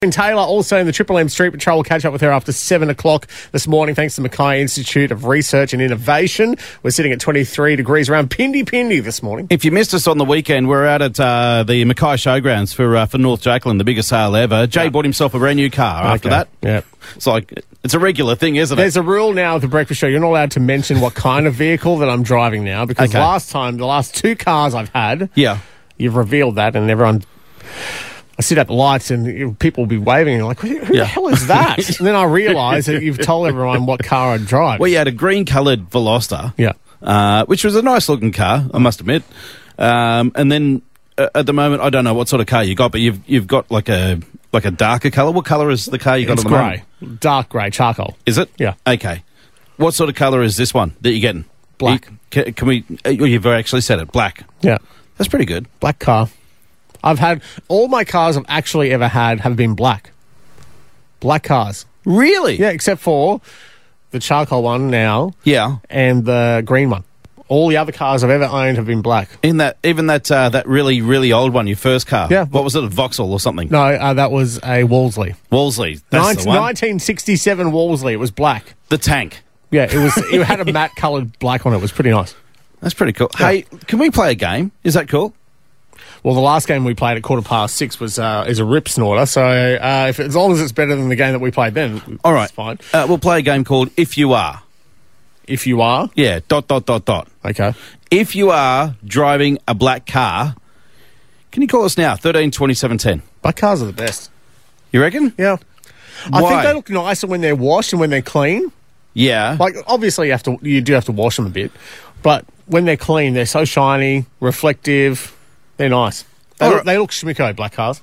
Taylor also in the Triple M Street Patrol. We'll catch up with her after 7 o'clock this morning thanks to the Mackay Institute of Research and Innovation. We're sitting at 23 degrees around Pindi this morning. If you missed us on the weekend, we're out at the Mackay Showgrounds for North Jacqueline, the biggest sale ever. Jay bought himself a brand new car after that. Yeah. It's a regular thing, isn't it? There's a rule now with the breakfast show. You're not allowed to mention what kind of vehicle that I'm driving now because the last two cars I've had, you've revealed that and everyone... I sit at the lights and people will be waving and you're like, who the hell is that? And then I realise that you've told everyone what car I drive. Well, you had a green-coloured Veloster, which was a nice-looking car, I must admit. And then at the moment, I don't know what sort of car you got, but you've got like a darker colour. What colour is the car you got at the moment? It's grey, dark grey, charcoal. Is it? Yeah. Okay. What sort of colour is this one that you're getting? Black. Can we? You've actually said it, black. Yeah. That's pretty good. Black car. I've had all my cars I've actually ever had have been black. Black cars. Really? Yeah, except for the charcoal one now. Yeah. And the green one. All the other cars I've ever owned have been black. Even that really, really old one, your first car. Yeah. What was it, a Vauxhall or something? No, that was a Wolseley. Wolseley. That's the one. 1967 Wolseley. It was black. The tank. Yeah, it was. It had a matte coloured black on it. It was pretty nice. That's pretty cool. Yeah. Hey, can we play a game? Is that cool? Well, the last game we played at 6:15 was is a rip snorter. So as long as it's better than the game that we played then, all right, it's fine. We'll play a game called If You Are. If you are? Yeah, ... Okay. If you are driving a black car, can you call us now, 13 27 10? Black cars are the best. You reckon? Yeah. Why? I think they look nicer when they're washed and when they're clean. Yeah. Like, obviously you do have to wash them a bit, but when they're clean, they're so shiny, reflective, they're nice. They look schmicko, black cars.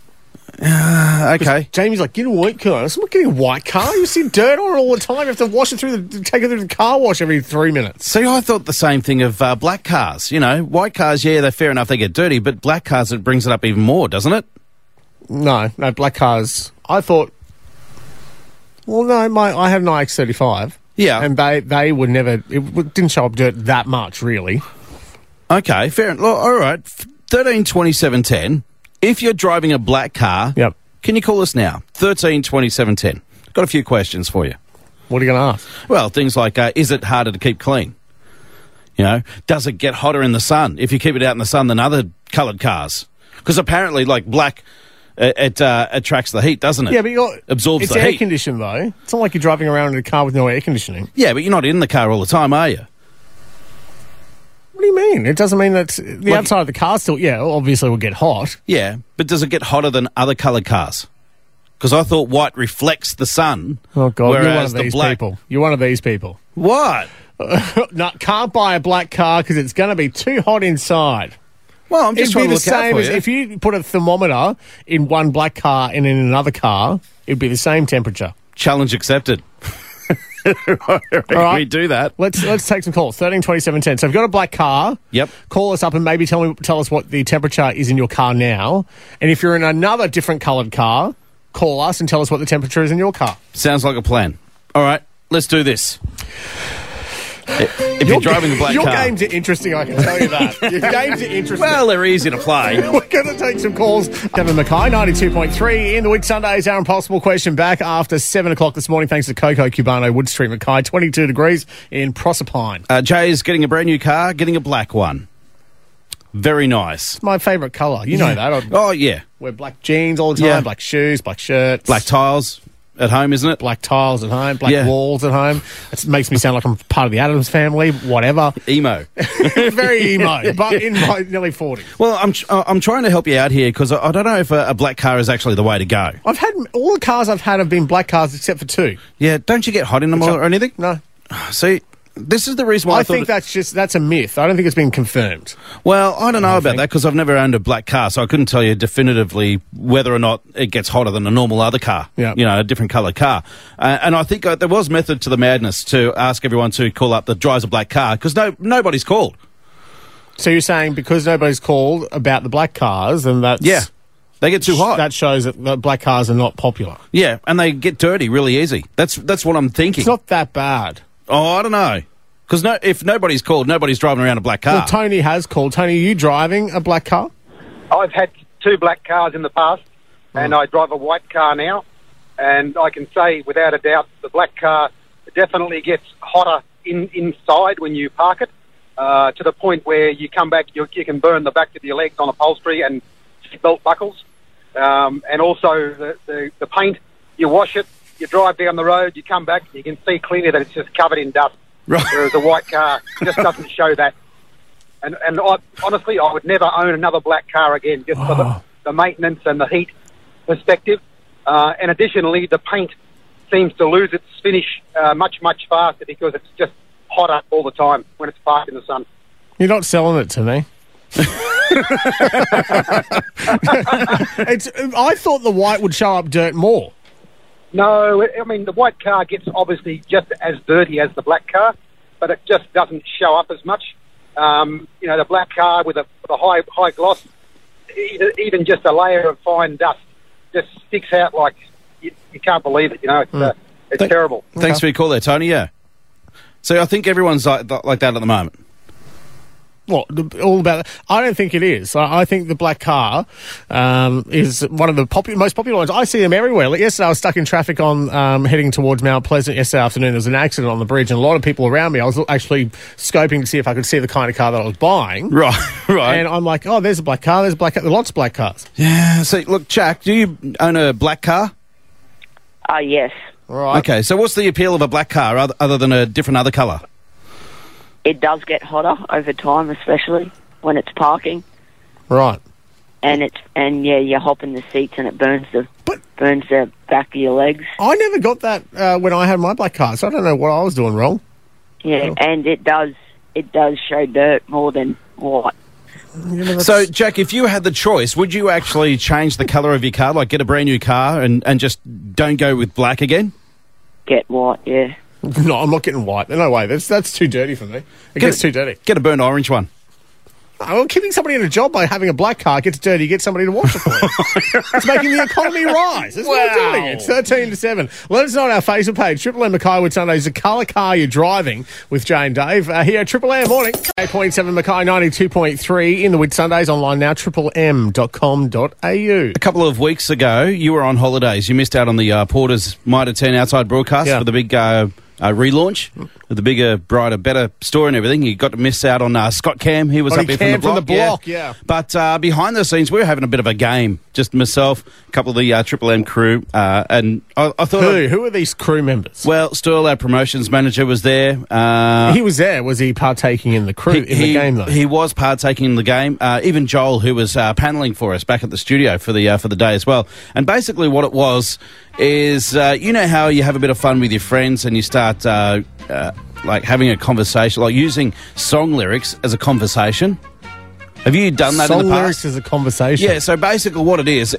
Okay. Jamie's like, get a white car. I'm not getting a white car. You see dirt on it all the time. You have to wash it take it through the car wash every 3 minutes. See, I thought the same thing of black cars. You know, white cars, yeah, they're fair enough, they get dirty, but black cars, it brings it up even more, doesn't it? No, black cars. I thought, well, no, I had an iX35. Yeah. And they would never, it didn't show up dirt that much, really. Okay, fair enough. All right, 13 27 10. If you're driving a black car, can you call us now? 13 27 10. Got a few questions for you. What are you going to ask? Well, things like, is it harder to keep clean? You know, does it get hotter in the sun if you keep it out in the sun than other coloured cars? Because apparently, like, black, it attracts the heat, doesn't it? Yeah, but absorbs the heat. It's air conditioned, though. It's not like you're driving around in a car with no air conditioning. Yeah, but you're not in the car all the time, are you? What do you mean? It doesn't mean that the outside of the car still, obviously will get hot. Yeah, but does it get hotter than other coloured cars? Because I thought white reflects the sun. Oh, God, you're one of the these black... people. You're one of these people. What? No, can't buy a black car because it's going to be too hot inside. Well, I'm just trying to look out for you. If you put a thermometer in one black car and in another car, it'd be the same temperature. Challenge accepted. All right. We do that. Let's take some calls. 13 27 10. So if you've got a black car, call us up and maybe tell us what the temperature is in your car now. And if you're in another different coloured car, call us and tell us what the temperature is in your car. Sounds like a plan. All right, let's do this. If you're driving a black car... Your games are interesting, I can tell you that. Your games are interesting. Well, they're easy to play. We're going to take some calls. Kevin Mackay, 92.3 in the Week Sundays. Our Impossible Question back after 7 o'clock this morning, thanks to Coco Cubano, Wood Street Mackay, 22 degrees in Proserpine. Jay is getting a brand new car, getting a black one. Very nice. It's my favourite colour. You know that. Oh, yeah. Wear black jeans all the time, black shoes, black shirts. Black tiles at home, isn't it? Black tiles at home, black walls at home. It makes me sound like I'm part of the Addams family, whatever. Emo. Very emo, but in my nearly 40s. Well, I'm trying to help you out here because I don't know if a black car is actually the way to go. I've had all the cars I've had have been black cars except for two. Yeah, don't you get hot in them or anything? No. See, this is the reason why I think that's a myth. I don't think it's been confirmed. Well, I don't know about that because I've never owned a black car, so I couldn't tell you definitively whether or not it gets hotter than a normal other car. Yeah. You know, a different coloured car. And I think there was method to the madness to ask everyone to call up that drives a black car because nobody's called. So you're saying because nobody's called about the black cars, and that's... Yeah. They get too hot. That shows that the black cars are not popular. Yeah, and they get dirty really easy. That's what I'm thinking. It's not that bad. Oh, I don't know. Because if nobody's called, nobody's driving around a black car. Well, Tony has called. Tony, are you driving a black car? I've had two black cars in the past. and I drive a white car now, and I can say without a doubt the black car definitely gets hotter inside when you park it, to the point where you come back, you can burn the back of your legs on upholstery and belt buckles, and also the paint. You wash it, you drive down the road, you come back, you can see clearly that it's just covered in dust. Right. Whereas a white car just doesn't show that. And honestly, I would never own another black car again, just for the maintenance and the heat perspective. And additionally, the paint seems to lose its finish much, much faster because it's just hotter all the time when it's parked in the sun. You're not selling it to me. I thought the white would show up dirt more. No, I mean, the white car gets obviously just as dirty as the black car, but it just doesn't show up as much. The black car with a high gloss, even just a layer of fine dust just sticks out like you can't believe it. It's terrible. Thanks for your call there, Tony. Yeah. So I think everyone's like that at the moment. What, all about that? I don't think it is. I think the black car is one of the most popular ones. I see them everywhere. Like yesterday, I was stuck in traffic on heading towards Mount Pleasant. Yesterday afternoon, there was an accident on the bridge, and a lot of people around me. I was actually scoping to see if I could see the kind of car that I was buying. Right. And I'm like, oh, there's a black car. There's a black car. There's lots of black cars. Yeah. So, look, Jack, do you own a black car? Yes. Right. Okay. So, what's the appeal of a black car other than a different other colour? It does get hotter over time, especially when it's parking. Right. And you hop in the seats and it burns the back of your legs. I never got that when I had my black car, so I don't know what I was doing wrong. Yeah, and it does show dirt more than white. So, Jack, if you had the choice, would you actually change the colour of your car, like get a brand new car and just don't go with black again? Get white, yeah. No, I'm not getting white. No way. That's too dirty for me. It gets too dirty. Get a burnt orange one. Well, keeping somebody in a job by having a black car gets dirty. Get somebody to wash it for you. It's making the economy rise. That's what we're doing. It's 13 to 7. Let us know on our Facebook page. Triple M Mackay with Sundays. The colour car you're driving with Jay and Dave. Here at Triple M morning. 8.7 Mackay, 92.3 in the Whit Sundays. Online now, triplem.com.au. A couple of weeks ago, you were on holidays. You missed out on the Porter's Mitre 10 outside broadcast for the big relaunch of the bigger, brighter, better store and everything. You got to miss out on Scott Cam. He was up here from the block. Yeah. But behind the scenes, we were having a bit of a game. Just myself, a couple of the Triple M crew, and I thought... Who are these crew members? Well, Sturl, our promotions manager, was there. He was there. Was he partaking in the the game, though? He was partaking in the game. Even Joel, who was panelling for us back at the studio for the day as well. And basically what it was is, you know how you have a bit of fun with your friends and you start like having a conversation, like using song lyrics as a conversation? Have you done that in the past? Song lyrics as a conversation? Yeah, so basically what it is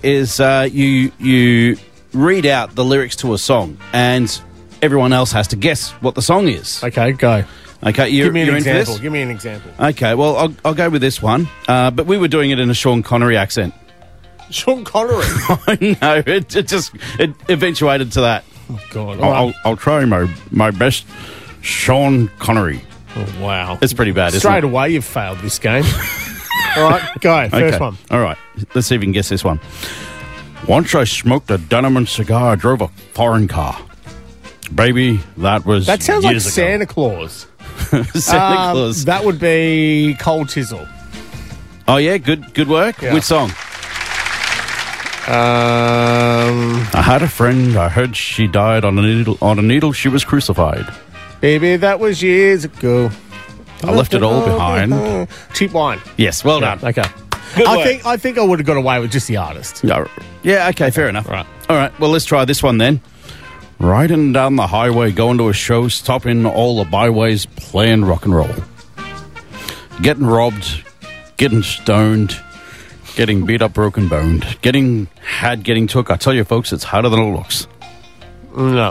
you read out the lyrics to a song and everyone else has to guess what the song is. Okay, go. Okay, Give me an example. Okay, well, I'll go with this one. But we were doing it in a Sean Connery accent. Sean Connery? I know, it eventuated to that. Oh, God. I'll try my best, Sean Connery. Oh, wow. It's pretty bad, isn't it? Straight away, you've failed this game. All right, go. First one. All right, let's see if we can guess this one. Once I smoked a Dunman cigar, I drove a foreign car. Baby, that sounds like ago. Santa Claus. Santa Claus. That would be Cold Chisel. Oh, yeah, good work. Yeah. Which song? I had a friend, I heard she died on a needle, she was crucified. Baby, that was years ago. I left it all behind. Cheap Wine. Yes, well done. Okay. I think I would have got away with just the artist. Yeah, okay, fair enough. Right. All right, well, let's try this one then. Riding down the highway, going to a show, stopping all the byways, playing rock and roll. Getting robbed, getting stoned, getting beat up, broken boned, getting took. I tell you, folks, it's harder than it looks. No.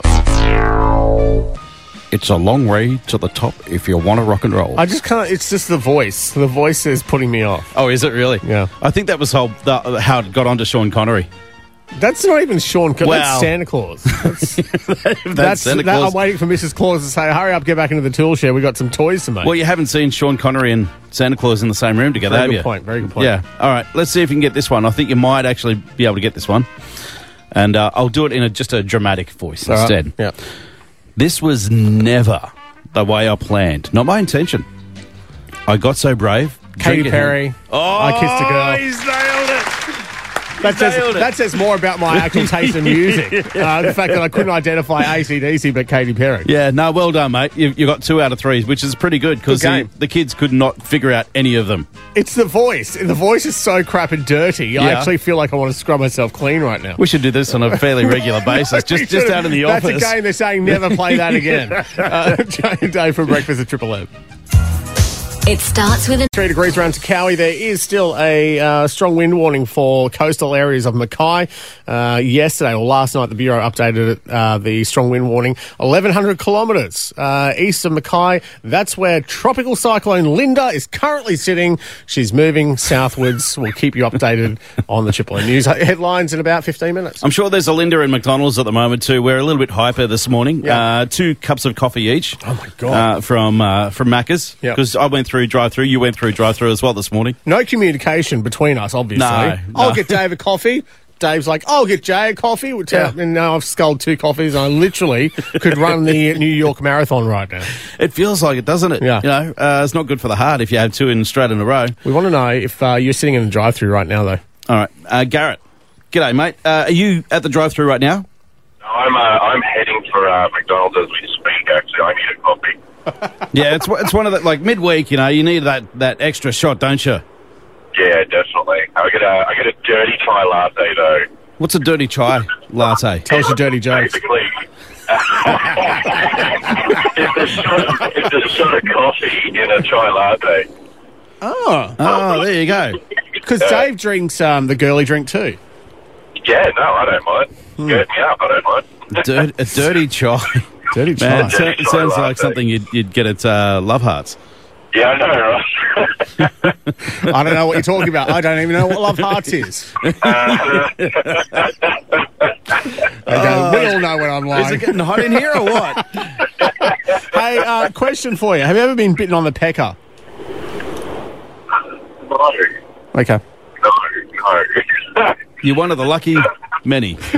It's a long way to the top if you want to rock and roll. I just can't. It's just the voice. The voice is putting me off. Oh, is it really? Yeah. I think that was how it got onto Sean Connery. That's not even Sean Connery. That's Santa Claus. That's Santa Claus. I'm waiting for Mrs. Claus to say, hurry up, get back into the tool shed. We got some toys to make. Well, you haven't seen Sean Connery and Santa Claus in the same room together, have you? Very good point. Yeah. All right. Let's see if you can get this one. I think you might actually be able to get this one. And I'll do it in just a dramatic voice instead. Yeah. This was never the way I planned. Not my intention. I got so brave. Katy Perry. I Kissed a Girl. He's nailed it. That says more about my actual taste in music. The fact that I couldn't identify AC/DC but Katy Perry. Yeah, no, well done, mate. You got 2 out of 3, which is pretty good because the kids could not figure out any of them. It's the voice. The voice is so crap and dirty. Yeah. I actually feel like I want to scrub myself clean right now. We should do this on a fairly regular basis, just out in the office. That's a game they're saying never play that again. Jay and Dave for breakfast at Triple M. It starts with 3 degrees around Cowie. There is still a strong wind warning for coastal areas of Mackay. Yesterday or last night, the Bureau updated the strong wind warning. 1,100 kilometres east of Mackay. That's where Tropical Cyclone Linda is currently sitting. She's moving southwards. We'll keep you updated on the Triple M News headlines in about 15 minutes. I'm sure there's a Linda in McDonald's at the moment too. We're a little bit hyper this morning. Yeah. 2 cups of coffee each. Oh, my God. From Macca's. Because I went through drive-through. You went through drive-through as well this morning. No communication between us, obviously. No. I'll get Dave a coffee. Dave's like, I'll get Jay a coffee. And now I've sculled 2 coffees. And I literally could run the New York Marathon right now. It feels like it, doesn't it? Yeah. You know, it's not good for the heart if you have 2 in straight in a row. We want to know if you're sitting in a drive-through right now, though. All right. Garrett, g'day, mate. Are you at the drive-through right now? I'm heading for McDonald's as we speak, actually. I need a coffee. Yeah, it's one of the, like, midweek, you know, you need that extra shot, don't you? Yeah, definitely. I get a dirty chai latte, though. What's a dirty chai latte? Tell us your dirty jokes. Basically, it's a shot of coffee in a chai latte. Oh, there you go. Because Dave drinks the girly drink too. Yeah, no, I don't mind. Gird me up, I don't mind. A dirty chai. Dirty chai. Man, it sounds like something you'd get at Love Hearts. Yeah, I know, right? I don't know what you're talking about. I don't even know what Love Hearts is. Okay, we all know what I'm like. Is it getting hot in here or what? Hey, question for you. Have you ever been bitten on the pecker? No. Okay. No. You're one of the lucky many. Oh,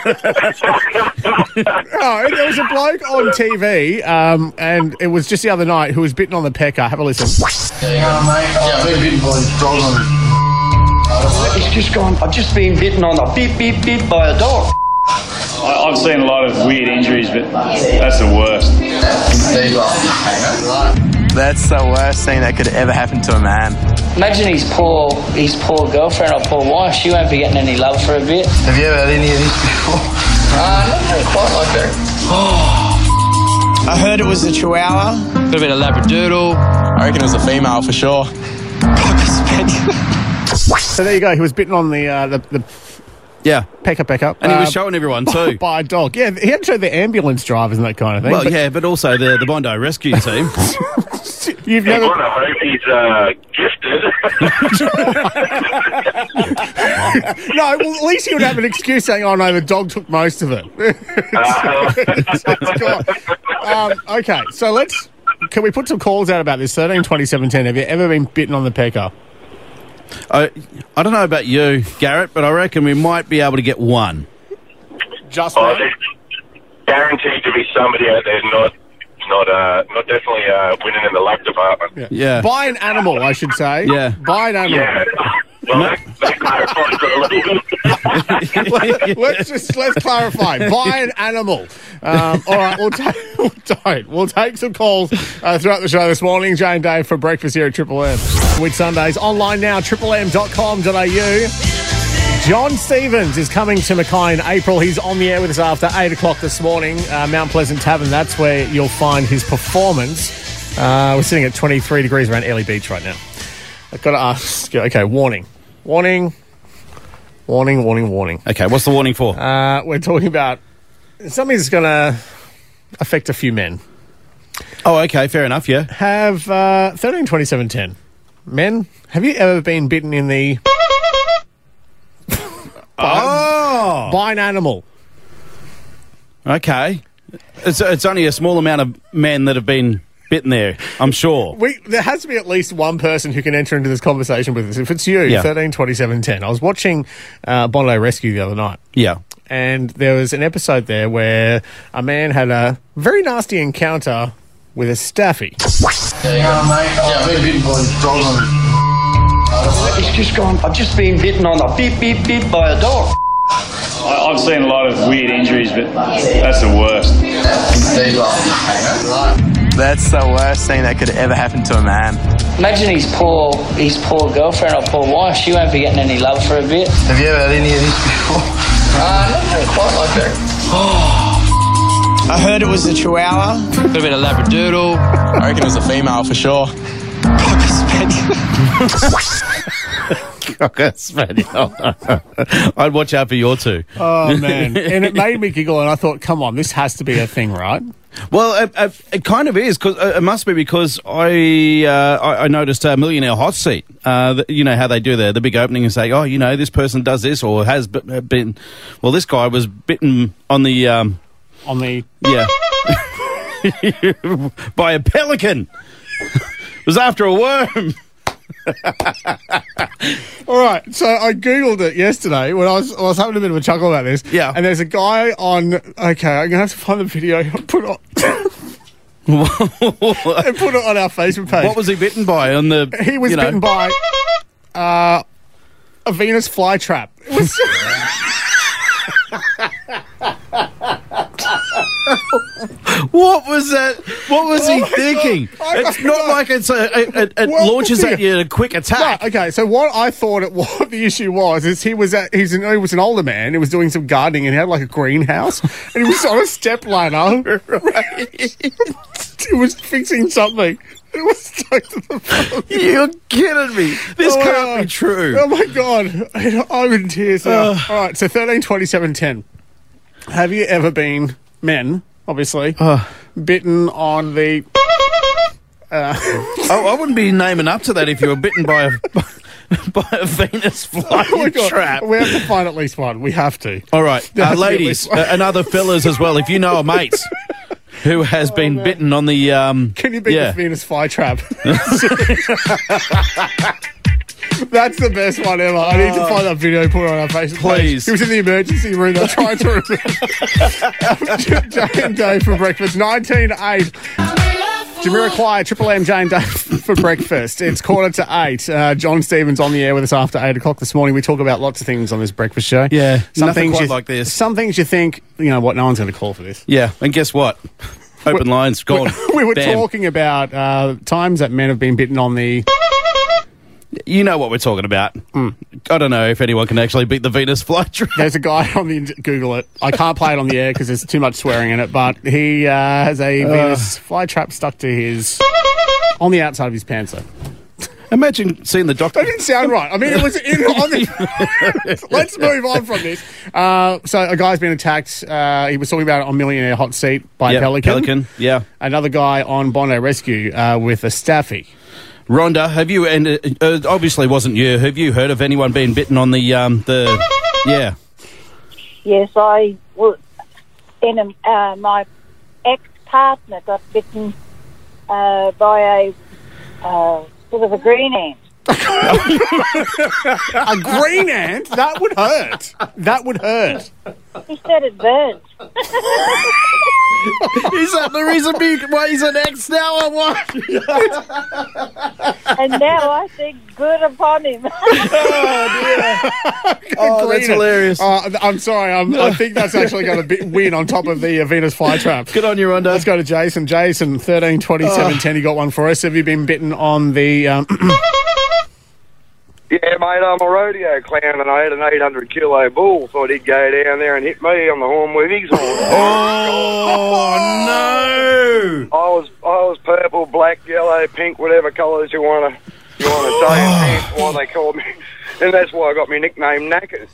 there was a bloke on TV, and it was just the other night, who was bitten on the pecker. Have a listen. Yeah, mate. I've been bitten by a dog on it. It's just gone. I've just been bitten on the beep, beep, beep by a dog. I've seen a lot of weird injuries, but that's the worst. That's the worst thing that could ever happen to a man. Imagine his poor girlfriend or poor wife. She won't be getting any love for a bit. Have you ever had any of this before? Not quite like that. I heard it was a Chihuahua. A little bit of Labradoodle. I reckon it was a female for sure. So there you go. He was bitten on the pecker. And he was showing everyone too. By a dog. Yeah, he had to show the ambulance drivers and that kind of thing. Well, but also the Bondi Rescue Team. You've never... I hope he's gifted. No, well, at least he would have an excuse saying, oh no, the dog took most of it. Okay, so can we put some calls out about this? 13 27 10. Have you ever been bitten on the pecker? I don't know about you, Garrett, but I reckon we might be able to get one. Just one? There's guaranteed to be somebody out there not definitely winning in the luck department. Yeah. Buy an animal, I should say. Yeah. Buy an animal. Yeah. Well, that clarifies it a little bit. Let's clarify. Buy an animal. All right, we'll take some calls throughout the show this morning. Jay and Dave for breakfast here at Triple M. With Sundays online now, triplem.com.au. John Stevens is coming to Mackay in April. He's on the air with us after 8 o'clock this morning. Mount Pleasant Tavern, that's where you'll find his performance. We're sitting at 23 degrees around Airlie Beach right now. I've got to ask, okay, warning. Okay, what's the warning for? We're talking about something that's going to affect a few men. Oh, okay, fair enough, yeah. Have 13 27 10. Men, have you ever been bitten in the... by an animal? Okay. It's only a small amount of men that have been bitten there, I'm sure. There has to be at least one person who can enter into this conversation with us. If it's you, 13 27 10. I was watching Bondi Rescue the other night. Yeah. and there was an episode there where a man had a very nasty encounter with a staffy. Yeah, mate. Yeah, I've been bitten by a dog. It's just gone. I've just been bitten on the beep, beep, beep by a dog. I've seen a lot of weird injuries, but that's the worst. That's the worst thing that could ever happen to a man. Imagine his poor girlfriend or poor wife. She won't be getting any love for a bit. Have you ever had any of this before? Not quite like that. I heard it was a Chihuahua. Could have been a Labradoodle. I reckon it was a female for sure. Cocker Spaniel. I'd watch out for your two. Oh, man. And it made me giggle, and I thought, come on, this has to be a thing, right? Well, it kind of is, because it must be, because I noticed a Millionaire Hot Seat. You know how they do the big opening and say, oh, you know, this person does this or has been. Well, this guy was bitten on the yeah by a pelican. It was after a worm. All right, so I googled it yesterday when I was having a bit of a chuckle about this. Yeah, and there's a guy on. Okay, I'm gonna have to find the video and put it on. And put it on our Facebook page. What was he bitten by? He was bitten by a Venus flytrap. It was. What was that? What was he thinking? It's not like it launches at you a quick attack. No, okay, so what I thought the issue was is he was an older man. He was doing some gardening and he had like a greenhouse and he was on a step ladder. He was fixing something. It was stuck to the phone. You're kidding me. This can't be true. Oh my God. I'm in tears now. All right, so 13/27/10. Have you ever been, men, obviously, bitten on the... I wouldn't be naming up to that if you were bitten by a Venus flytrap. We have to find at least one. We have to. All right. Ladies and other fellas as well, if you know a mate who has been bitten on the... Can you beat the Venus flytrap? That's the best one ever. I need to find that video, put it on our Facebook page. He was in the emergency room. They're trying to remember. Jay and Dave for breakfast. 19:08. Jamiroquai, Triple M, Jay and Dave for breakfast. It's 7:45. John Stevens on the air with us after 8 o'clock this morning. We talk about lots of things on this breakfast show. Yeah, nothing quite like this. Some things you think, you know what, no one's going to call for this. Yeah, and guess what? Open lines, gone. We were talking about times that men have been bitten on the... You know what we're talking about. I don't know if anyone can actually beat the Venus flytrap. There's a guy on the... Google it. I can't play it on the air because there's too much swearing in it, but he has a Venus flytrap stuck to his... on the outside of his pants. Imagine seeing the doctor. That didn't sound right. I mean, it was in on the... Let's move on from this. So a guy's been attacked. He was talking about it on Millionaire Hot Seat by a pelican. Yeah. Another guy on Bondi Rescue with a staffy. Rhonda, have you, and obviously wasn't you, have you heard of anyone being bitten on the yeah? Yes, I was my ex-partner got bitten by a sort of a green ant. A green ant? That would hurt. That would hurt. He said it burnt. Is that the reason why he's an ex now or what? And now I think good upon him. Oh, that's hilarious. I'm sorry. I think that's actually going to win on top of the Venus flytrap. Good on you, Rhonda. Let's go to Jason. Jason, 13/27/10. You got one for us. Have you been bitten on the... Yeah, mate, I'm a rodeo clown and I had an 800-kilo bull. Thought he'd go down there and hit me on the horn with his horn. Oh, no! I was purple, black, yellow, pink, whatever colours you want to say. And that's why they called me. And that's why I got my nickname Knackers.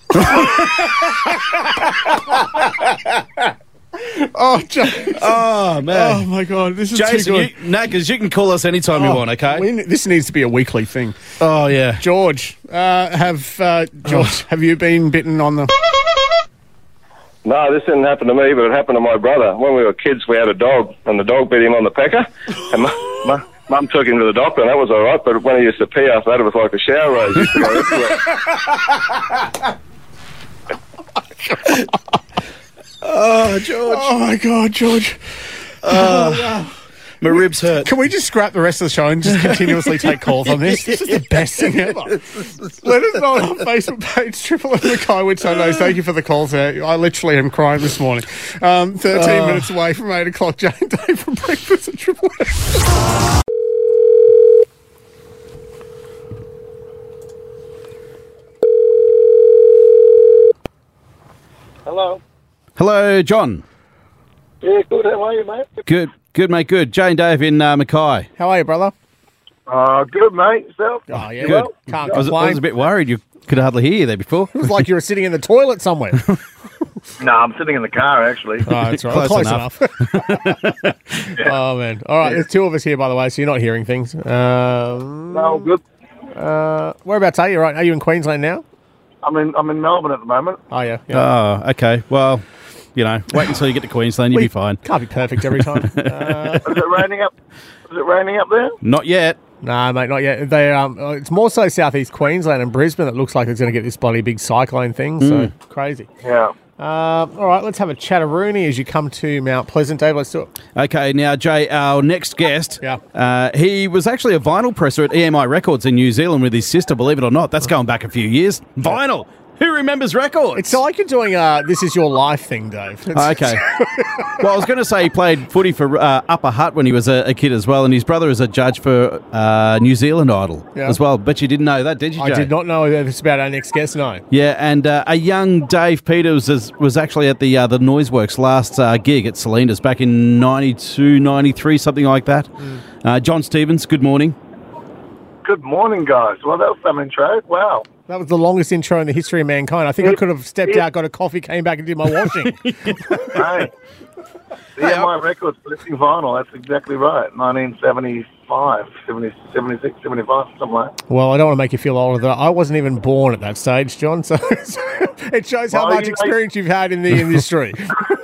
Oh, Jason. Oh, man. Oh, my God. This is Jason, too good. Knackers, you can call us anytime you want, okay? This needs to be a weekly thing. Oh, yeah. George, have you been bitten on the... No, this didn't happen to me, but it happened to my brother. When we were kids, we had a dog, and the dog bit him on the pecker. And Mum took him to the doctor, and that was all right, but when he used to pee after that, it was like a shower rose. Used to go everywhere. Oh, George. Oh, my God, George. My ribs hurt. Can we just scrap the rest of the show and just continuously take calls on this? This is the best thing ever. Let us know on our Facebook page, Triple M Mackay, which I know. Thank you for the calls there. I literally am crying this morning. 13 minutes away from 8 o'clock. Jane Dave from Breakfast at Triple M. Hello. Hello, John. Yeah, good. How are you, mate? Good, mate, good. Jane Dave in Mackay. How are you, brother? Good, mate. Yourself? Oh, yeah. Good. Can't I was complain. a bit worried. You could hardly hear you there before. It was like you were sitting in the toilet somewhere. No, I'm sitting in the car, actually. Oh, that's right. Close enough. Oh, man. All right, there's two of us here, by the way, so you're not hearing things. No, good. Whereabouts are you? Right? Are you in Queensland now? I'm in Melbourne at the moment. Oh, yeah. Oh, okay. Well, you know, wait until you get to Queensland, you'll be fine. Can't be perfect every time. Is it raining up? Is it raining up there? Not yet. No, mate, not yet. It's more so southeast Queensland and Brisbane that looks like it's going to get this bloody big cyclone thing. So crazy. Yeah. All right, let's have a chatteroony as you come to Mount Pleasant. Dave, let's do it. Okay, now, Jay, our next guest, he was actually a vinyl presser at EMI Records in New Zealand with his sister, believe it or not. That's going back a few years. Vinyl. Who remembers records? It's like you're doing This Is Your Life thing, Dave. Okay. Well, I was going to say he played footy for Upper Hutt when he was a kid as well, and his brother is a judge for New Zealand Idol as well. But you didn't know that, did you, Jay? I did not know this about our next guest, no. Yeah, and a young Dave Peters was actually at the Noiseworks last gig at Salinas back in 92, 93, something like that. John Stevens, good morning. Good morning, guys. Well, that was some intro. Wow. That was the longest intro in the history of mankind. I think I could have stepped out, got a coffee, came back and did my washing. Hey. Yeah, my record's flipping vinyl. That's exactly right. 1975, 76, 75, something like that. Well, I don't want to make you feel older. I wasn't even born at that stage, John, so it shows how much experience you've had in the industry.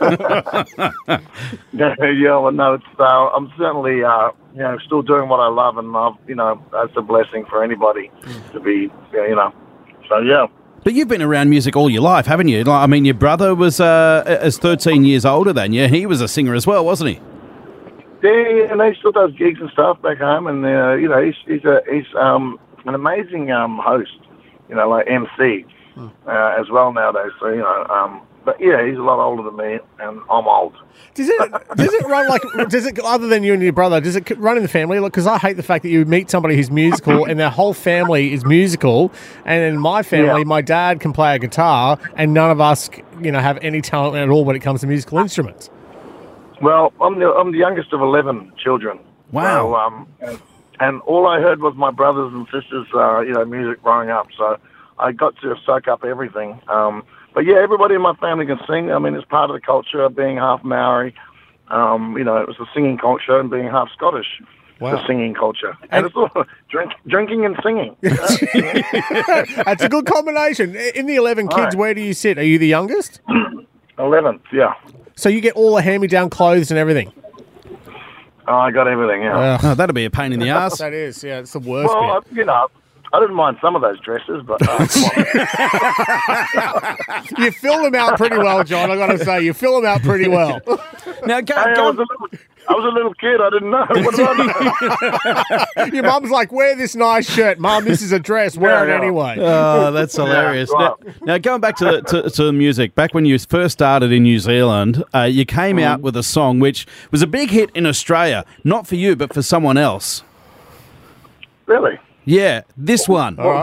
Yeah, well, no, it's, I'm certainly, still doing what I love, and, that's a blessing for anybody to be, so, yeah. But you've been around music all your life, haven't you? I mean, your brother was 13 years older than you. He was a singer as well, wasn't he? Yeah, and he still does gigs and stuff back home, and he's an amazing host, like MC as well nowadays. So but yeah, he's a lot older than me, and I'm old. Does it run like? Does it, other than you and your brother? Does it run in the family? Look, because I hate the fact that you meet somebody who's musical and their whole family is musical, and in my family, my dad can play a guitar, and none of us, have any talent at all when it comes to musical instruments. Well, I'm the youngest of 11 children. Wow. So, and all I heard was my brothers and sisters, music growing up. So I got to soak up everything. But yeah, everybody in my family can sing. I mean, it's part of the culture, being half Maori. It was the singing culture, and being half Scottish, the singing culture. And it's all drinking and singing. That's a good combination. In the 11 kids, where do you sit? Are you the youngest? 11th, yeah. So you get all the hand-me-down clothes and everything? Oh, I got everything, yeah. Oh, that'd be a pain in the ass. That is, yeah. It's the worst bit. I didn't mind some of those dresses, but... You fill them out pretty well, John, I got to say. You fill them out pretty well. Now, I was a little kid. I didn't know. What do I know? Your mum's like, wear this nice shirt. Mum, this is a dress. Wear it anyway. Oh, that's hilarious. Yeah, right. Now, going back to the music, back when you first started in New Zealand, you came out with a song which was a big hit in Australia. Not for you, but for someone else. Really? Yeah, this one. All right.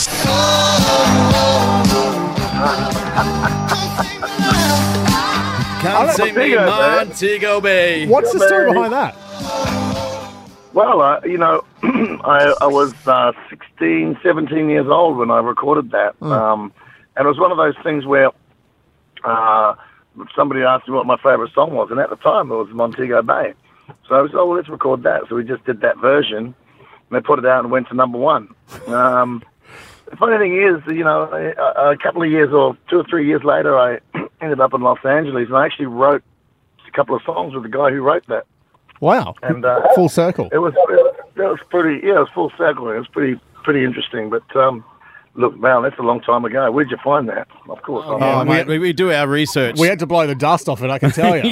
Can't see me, Montego Bay. What's the story behind that? Well, I was 16, 17 years old when I recorded that. And it was one of those things where somebody asked me what my favourite song was, and at the time it was Montego Bay. So I was, well, let's record that. So we just did that version. And they put it out and went to number one. The funny thing is, a couple of years or 2 or 3 years later, I ended up in Los Angeles, and I actually wrote a couple of songs with the guy who wrote that. Wow! And full circle. It was pretty. Yeah, it was full circle. It was pretty interesting. But look, man, that's a long time ago. Where'd you find that? Of course. Mate, we do our research. We had to blow the dust off it, I can tell you.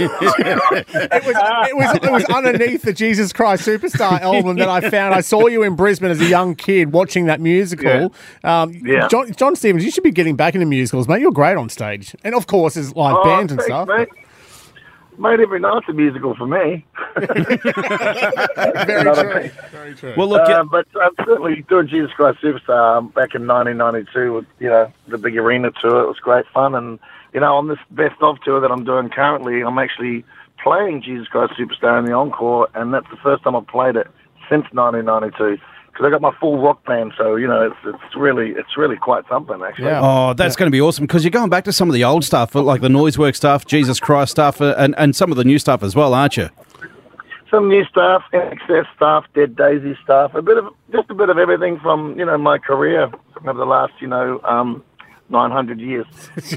it was underneath the Jesus Christ Superstar album that I found. I saw you in Brisbane as a young kid watching that musical. Yeah. John Stevens, you should be getting back into musicals, mate. You're great on stage. And, of course, there's live bands and stuff. Mate, every night's a musical for me. Very true. Very true. Well, look, but I'm certainly doing Jesus Christ Superstar back in 1992 with, the big arena tour. It was great fun. And, on this best of tour that I'm doing currently, I'm actually playing Jesus Christ Superstar in the encore, and that's the first time I've played it since 1992. Because I got my full rock band, so it's really quite something actually. Yeah. Oh, that's going to be awesome because you're going back to some of the old stuff, like the Noisework stuff, Jesus Christ stuff, and some of the new stuff as well, aren't you? Some new stuff, NXS stuff, Dead Daisy stuff, just a bit of everything from my career over the last 900 years.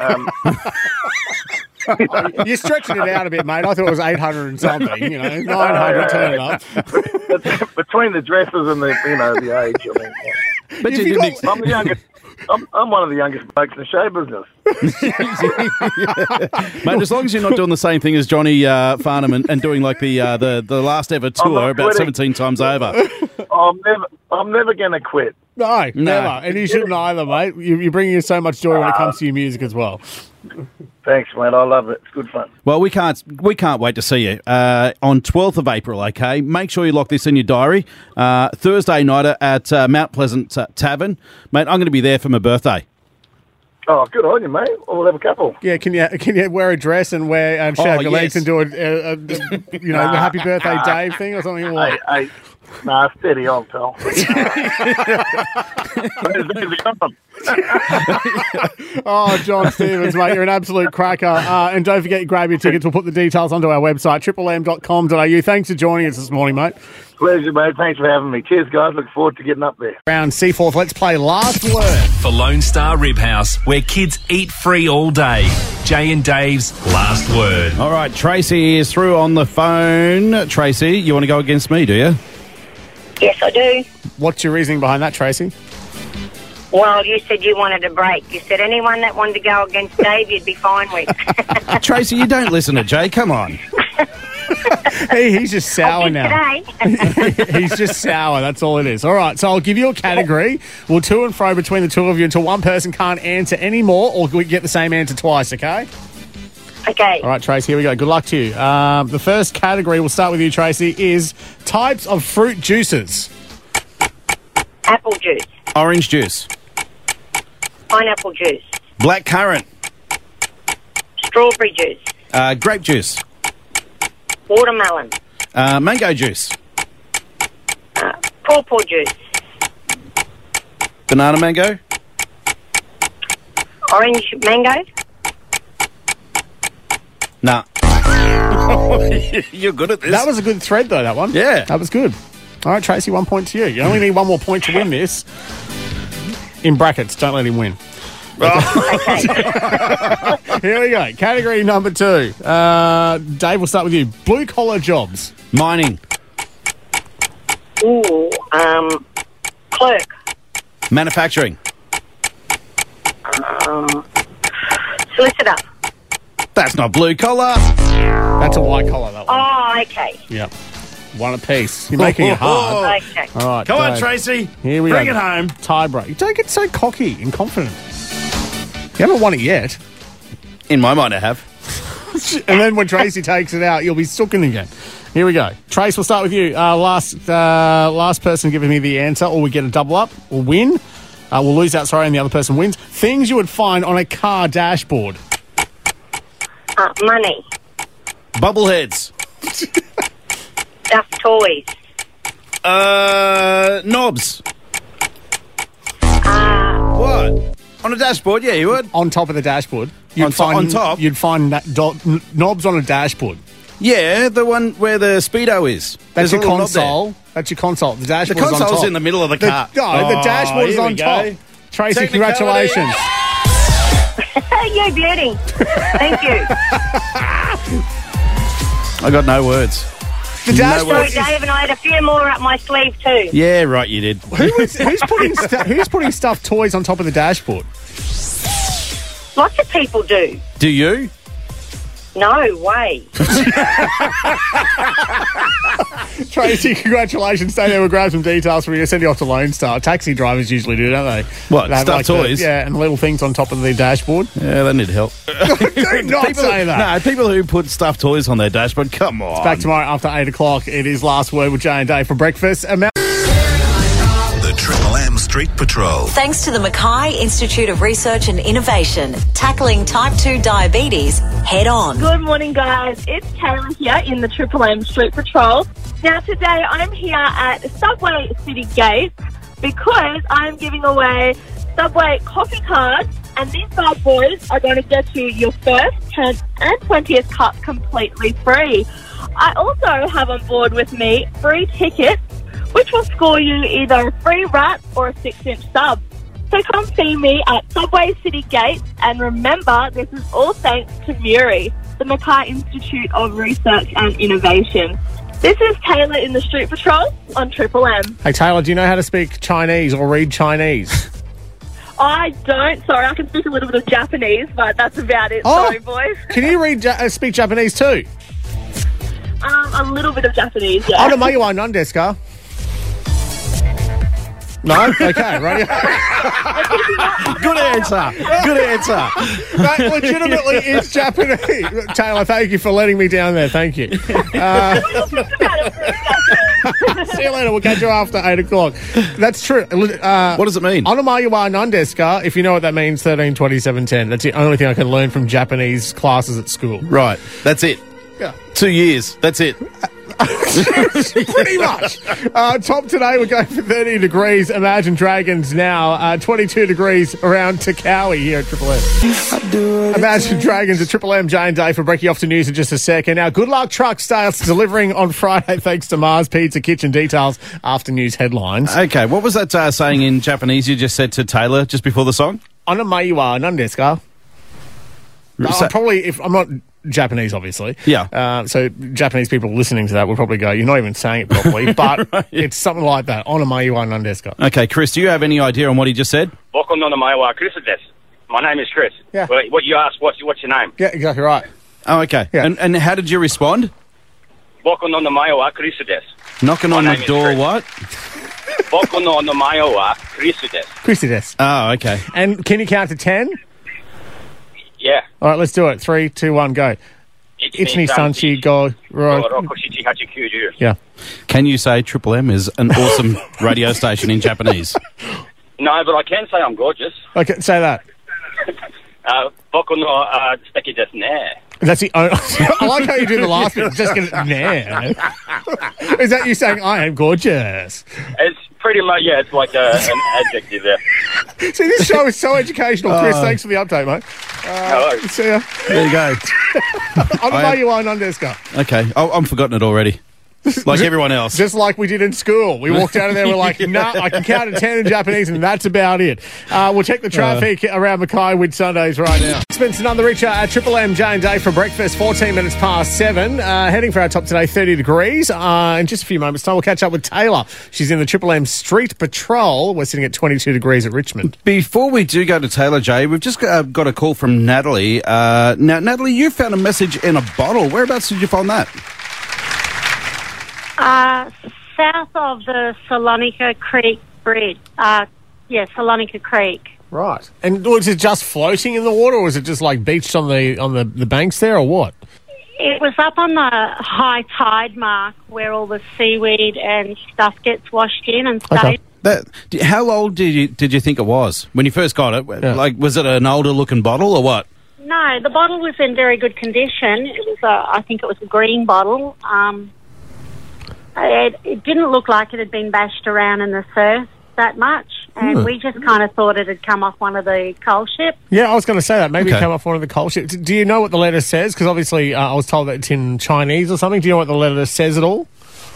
You're stretching it out a bit, mate. I thought it was 800 and something. 900, turn it up. Between the dresses and the age, I mean. But I'm the youngest. I'm one of the youngest blokes in the show business. Mate, as long as you're not doing the same thing as Johnny Farnham and doing like the last ever tour about 17 times over. I'm never going to quit. No, never. And you shouldn't either, mate. You're bringing us so much joy when it comes to your music as well. Thanks, mate. I love it. It's good fun. Well, we can't wait to see you on 12th of April, okay? Make sure you lock this in your diary. Thursday night at Mount Pleasant Tavern. Mate, I'm going to be there for my birthday. Oh, good on you, mate. We'll have a couple. Yeah, can you wear a dress and shave your legs and do the Happy Birthday Dave thing or something? Hey, nah, steady on, pal. Oh, John Stevens, mate, you're an absolute cracker. And don't forget, you grab your tickets. We'll put the details onto our website, triplem.com.au. Thanks for joining us this morning, mate. Pleasure, mate. Thanks for having me. Cheers, guys. Look forward to getting up there. Round Seaforth, let's play Last Word. For Lone Star Rib House, where kids eat free all day. Jay and Dave's Last Word. All right, Tracy is through on the phone. Tracy, you want to go against me, do you? Yes, I do. What's your reasoning behind that, Tracy? Well, you said you wanted a break. You said anyone that wanted to go against Dave, you'd be fine with. Tracy, you don't listen to Jay. Come on. He's just sour now. He's just sour. That's all it is. All right, so I'll give you a category. We'll to and fro between the two of you until one person can't answer any more, or we get the same answer twice, okay? Okay. All right, Tracy, here we go. Good luck to you. The first category, we'll start with you, Tracy, is types of fruit juices. Apple juice. Orange juice. Pineapple juice. Black currant. Strawberry juice. Grape juice. Watermelon. Mango juice. Pawpaw juice. Banana mango. Orange mango. Nah. You're good at this. That was a good thread, though, that one. Yeah. That was good. All right, Tracy, 1 point to you. You only need one more point to win this. In brackets, don't let him win. Here we go. Category number 2. Dave, we'll start with you. Blue-collar jobs. Mining. Ooh, clerk. Manufacturing. Solicitor. That's not blue-collar. That's a white-collar, that one. Oh, okay. Yep. One apiece. You're making it hard. Okay. All right, Come on, Dave. Tracy. Here we Bring go. it home. Tie break. Don't get so cocky and confident. You haven't won it yet. In my mind, I have. And then when Tracy takes it out, you'll be sooking again. Here we go. Trace, we'll start with you. Last person giving me the answer, or we get a double up, or win. We'll lose out, and the other person wins. Things you would find on a car dashboard. Money. Bubbleheads. Stuffed toys. Knobs. What? On a dashboard? Yeah, you would. On top of the dashboard. On top? You'd find knobs on a dashboard. Yeah, the one where the speedo is. That's your console. That's your console. The dashboard's on top. The console's in the middle of the car. The dashboard is on top. Tracy, congratulations. You're beauty. Thank you. I got no words. The dashboard. Sorry, Dave, and I had a few more up my sleeve too. Yeah, right, you did. Who's putting stuffed toys on top of the dashboard? Lots of people do. Do you? No way. Tracy, congratulations. Stay there. We'll grab some details from you. Send you off to Lone Star. Taxi drivers usually do, don't they? What, they have stuffed toys? And little things on top of the dashboard. Yeah, they need help. Do not say that. No, people who put stuffed toys on their dashboard, come on. It's back tomorrow after 8 o'clock. It is Last Word with Jay and Dave for breakfast. The Triple M Street Patrol. Thanks to the Mackay Institute of Research and Innovation, tackling type 2 diabetes head on. Good morning, guys. It's Karen here in the Triple M Street Patrol. Now, today I'm here at Subway City Gate because I'm giving away Subway coffee cards, and these bad boys are going to get you your first, 10th and 20th cup completely free. I also have on board with me free tickets, which will score you either a free wrap or a 6-inch sub. So come see me at Subway City Gate, and remember, this is all thanks to Muri, the Mackay Institute of Research and Innovation. This is Taylor in the Street Patrol on Triple M. Hey, Taylor, do you know how to speak Chinese or read Chinese? I don't. Sorry, I can speak a little bit of Japanese, but that's about it. Oh, sorry, boys. Can you speak Japanese too? A little bit of Japanese, yeah. Onamayiwa nan desu ka? No? Okay, right. Good answer. Good answer. That legitimately is Japanese. Taylor, thank you for letting me down there. Thank you. See you later. We'll catch you after 8 o'clock. That's true. What does it mean? Onamayiwa nan desu ka? If you know what that means, 13, 27, 10. That's the only thing I can learn from Japanese classes at school. Right. That's it. Yeah. 2 years. That's it. Pretty much. Top today, we're going for 30 degrees. Imagine Dragons now. 22 degrees around Takawi here at Triple M. Imagine Dragons at Triple M. Jay and Dave for breaking off to news in just a second. Now, Good Luck Truck starts delivering on Friday thanks to Mars Pizza Kitchen. Details after news headlines. Okay, what was that saying in Japanese you just said to Taylor just before the song? Onamayiwa nan desu ka? Probably, if I'm not Japanese, obviously. Yeah. So Japanese people listening to that will probably go, you're not even saying it properly, but right. It's something like that. Onamayiwa nan desu ka? Okay, Chris, do you have any idea on what he just said? Boko no namae Chris desu. My name is Chris. Yeah. Well, what you asked, what's your name? Yeah, exactly right. Oh, okay. Yeah. And how did you respond? Boko no namae Chris desu. Knocking on the door, what? Boko no namae Chris desu. Chris desu. Oh, okay. And can you count to 10? Yeah. All right, let's do it. 3, 2, 1, go. Ichni sanchi go. Yeah. Can you say Triple M is an awesome radio station in Japanese? No, but I can say I'm gorgeous. Okay, say that. Boko no suteki desu ne. That's the only... I like how you do the last bit. Just get it there. Is that you saying I am gorgeous? It's pretty much, yeah, it's like an adjective there. See, this show is so educational, Chris. Thanks for the update, mate. Hello. See ya. There you go. Onamayiwa nan desu ka? Okay, I'm forgotten it already. Like everyone else. Just like we did in school. We walked out of there, we're like, nah, I can count to 10 in Japanese, and that's about it. We'll check the traffic around Mackay with Sundays right now. Spencer Nunn, the Richer at Triple M, Jay and Dave for breakfast, 14 minutes past 7. Heading for our top today, 30 degrees. In just a few moments' time, we'll catch up with Taylor. She's in the Triple M Street Patrol. We're sitting at 22 degrees at Richmond. Before we do go to Taylor, Jay, we've just got a call from Natalie. Now, Natalie, you found a message in a bottle. Whereabouts did you find that? South of the Salonika Creek Bridge. Salonika Creek. Right. And was it just floating in the water, or was it just like beached on the banks there, or what? It was up on the high tide mark where all the seaweed and stuff gets washed in and stayed. Okay. How old did you think it was when you first got it? Yeah. Like, was it an older looking bottle or what? No, the bottle was in very good condition. It was I think it was a green bottle. It didn't look like it had been bashed around in the surf that much, and we just kind of thought it had come off one of the coal ships. Yeah, I was going to say that. Maybe it came off one of the coal ships. Do you know what the letter says? Because obviously I was told that it's in Chinese or something. Do you know what the letter says at all?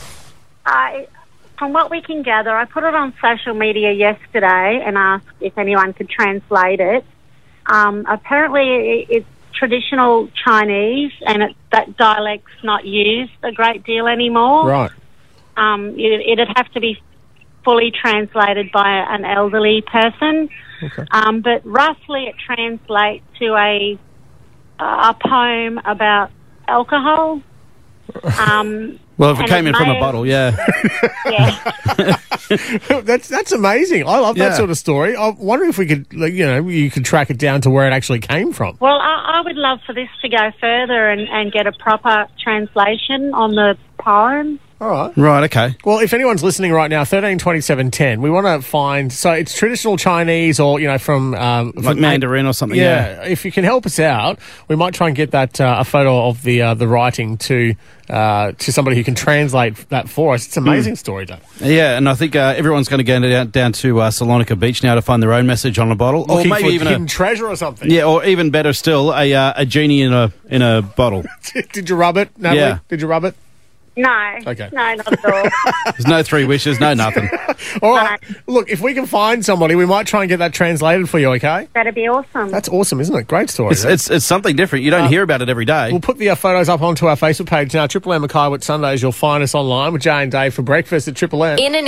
From what we can gather, I put it on social media yesterday and asked if anyone could translate it. Apparently traditional Chinese, and that dialect's not used a great deal anymore. Right. It'd have to be fully translated by an elderly person. Okay. But roughly it translates to a poem about alcohol. Well, if it came in from a bottle, yeah. Yeah. That's amazing. I love that sort of story. I wonder if we could, you could track it down to where it actually came from. Well, I would love for this to go further and get a proper translation on the poem. All right. Right, okay. Well, if anyone's listening right now, 13 27 10, we want to find, so it's traditional Chinese or, from... like Mandarin or something, yeah. If you can help us out, we might try and get that, a photo of the writing to somebody who can translate that for us. It's an amazing story, Dave. Yeah, and I think everyone's going to go down to Salonika Beach now to find their own message on a bottle. Looking or maybe for even hidden treasure or something. Yeah, or even better still, a genie in a bottle. Did you rub it, Natalie? Yeah. Did you rub it? No. Okay. No, not at all. There's no 3 wishes, no nothing. All right. Look, if we can find somebody, we might try and get that translated for you, okay? That'd be awesome. That's awesome, isn't it? Great story. It's something different. You don't hear about it every day. We'll put the photos up onto our Facebook page now. Triple M Mackay with Sundays. You'll find us online with Jay and Dave for breakfast at Triple M.